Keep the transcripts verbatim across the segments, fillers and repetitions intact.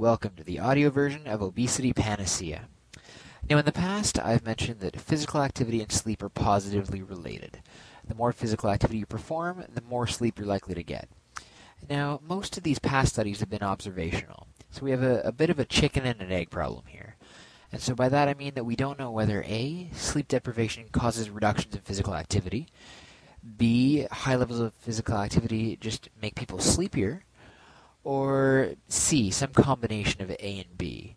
welcome to the audio version of Obesity Panacea. Now, in the past, I've mentioned that physical activity and sleep are positively related. The more physical activity you perform, the more sleep you're likely to get. Now, most of these past studies have been observational, so we have a, a bit of a chicken and an egg problem here. And so by that I mean that we don't know whether A, sleep deprivation causes reductions in physical activity, B, high levels of physical activity just make people sleepier, or C, some combination of A and B.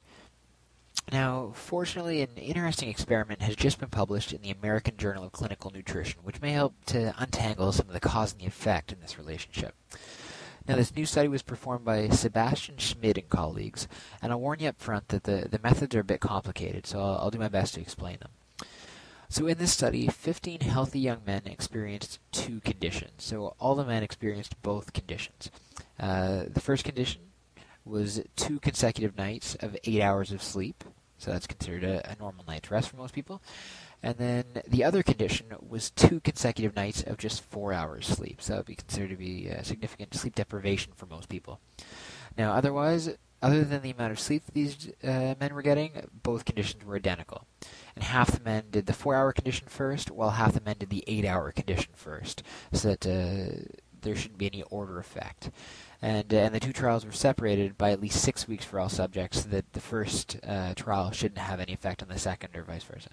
Now, fortunately, an interesting experiment has just been published in the American Journal of Clinical Nutrition, which may help to untangle some of the cause and the effect in this relationship. Now, this new study was performed by Sebastian Schmid and colleagues, and I'll warn you up front that the, the methods are a bit complicated, so I'll, I'll do my best to explain them. So in this study, fifteen healthy young men experienced two conditions. So all the men experienced both conditions. Uh, the first condition was two consecutive nights of eight hours of sleep, so that's considered a, a normal night's rest for most people. And then the other condition was two consecutive nights of just four hours sleep, so that would be considered to be a significant sleep deprivation for most people. Now, otherwise, other than the amount of sleep these uh, men were getting, both conditions were identical. And half the men did the four-hour condition first, while half the men did the eight-hour condition first, so that uh, there shouldn't be any order effect. And, uh, and the two trials were separated by at least six weeks for all subjects, so that the first uh, trial shouldn't have any effect on the second or vice versa.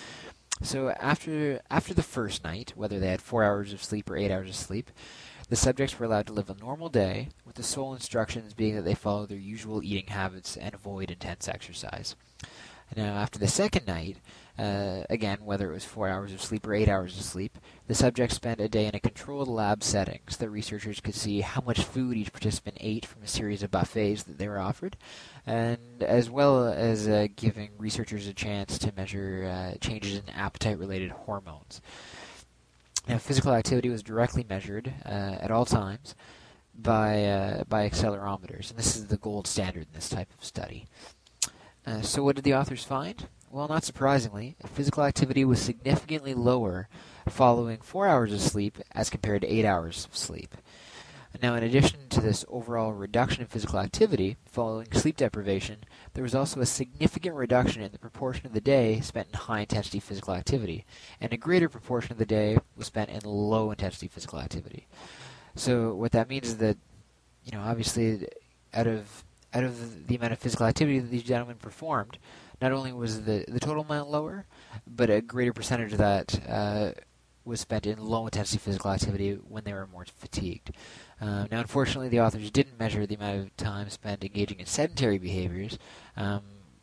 So after after the first night, whether they had four hours of sleep or eight hours of sleep, the subjects were allowed to live a normal day, with the sole instructions being that they follow their usual eating habits and avoid intense exercise. Now, after the second night, uh, again, whether it was four hours of sleep or eight hours of sleep, the subjects spent a day in a controlled lab setting so that researchers could see how much food each participant ate from a series of buffets that they were offered, and as well as uh, giving researchers a chance to measure uh, changes in appetite-related hormones. Now, physical activity was directly measured uh, at all times by uh, by accelerometers, and this is the gold standard in this type of study. Uh, so what did the authors find? Well, not surprisingly, physical activity was significantly lower following four hours of sleep as compared to eight hours of sleep. Now, in addition to this overall reduction in physical activity following sleep deprivation, there was also a significant reduction in the proportion of the day spent in high-intensity physical activity, and a greater proportion of the day was spent in low-intensity physical activity. So what that means is that, you know, obviously, out of out of the amount of physical activity that these gentlemen performed, not only was the, the total amount lower, but a greater percentage of that uh, was spent in low-intensity physical activity when they were more fatigued. Uh, now, unfortunately, the authors didn't measure the amount of time spent engaging in sedentary behaviors, um,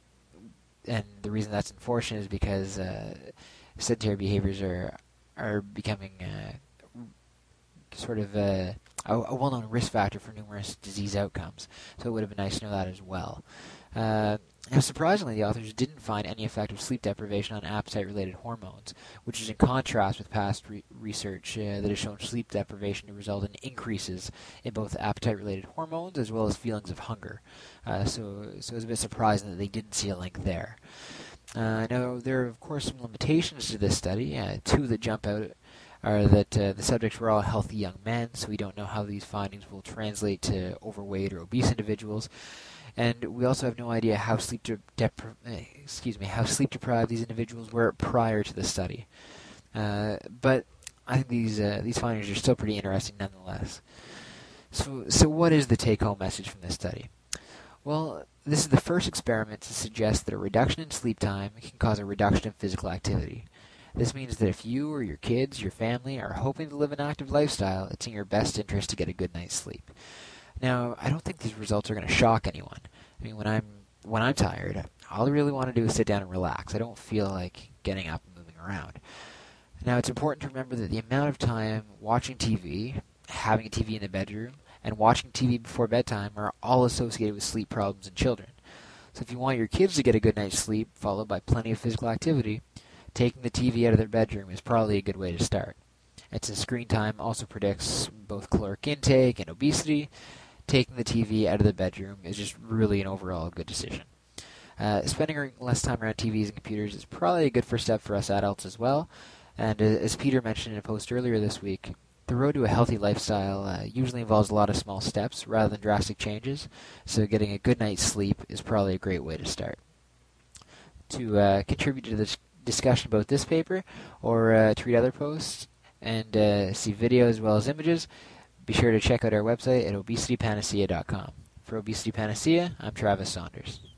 and the reason that's unfortunate is because uh, sedentary behaviors are are becoming uh, sort of a, a well-known risk factor for numerous disease outcomes, so it would have been nice to know that as well. Uh, now, surprisingly, the authors didn't find any effect of sleep deprivation on appetite-related hormones, which is in contrast with past re- research uh, that has shown sleep deprivation to result in increases in both appetite-related hormones as well as feelings of hunger. Uh, so, so it was a bit surprising that they didn't see a link there. Uh, now, there are, of course, some limitations to this study. Uh, two that jump out are that uh, the subjects were all healthy young men, so we don't know how these findings will translate to overweight or obese individuals. And we also have no idea how sleep de- depri- excuse me, how sleep deprived these individuals were prior to the study. Uh, but I think these uh, these findings are still pretty interesting nonetheless. So, so what is the take-home message from this study? Well, this is the first experiment to suggest that a reduction in sleep time can cause a reduction in physical activity. This means that if you or your kids, your family, are hoping to live an active lifestyle, it's in your best interest to get a good night's sleep. Now, I don't think these results are going to shock anyone. I mean, when I'm when I'm tired, all I really want to do is sit down and relax. I don't feel like getting up and moving around. Now, it's important to remember that the amount of time watching T V, having a T V in the bedroom, and watching T V before bedtime are all associated with sleep problems in children. So if you want your kids to get a good night's sleep, followed by plenty of physical activity, taking the T V out of their bedroom is probably a good way to start. And since screen time also predicts both caloric intake and obesity, taking the T V out of the bedroom is just really an overall good decision. Uh, spending less time around T Vs and computers is probably a good first step for us adults as well. And uh, as Peter mentioned in a post earlier this week, The road to a healthy lifestyle uh, usually involves a lot of small steps rather than drastic changes, so getting a good night's sleep is probably a great way to start. To uh, contribute to this discussion about this paper, or uh, to read other posts, and uh, see video as well as images, be sure to check out our website at obesity panacea dot com. For Obesity Panacea, I'm Travis Saunders.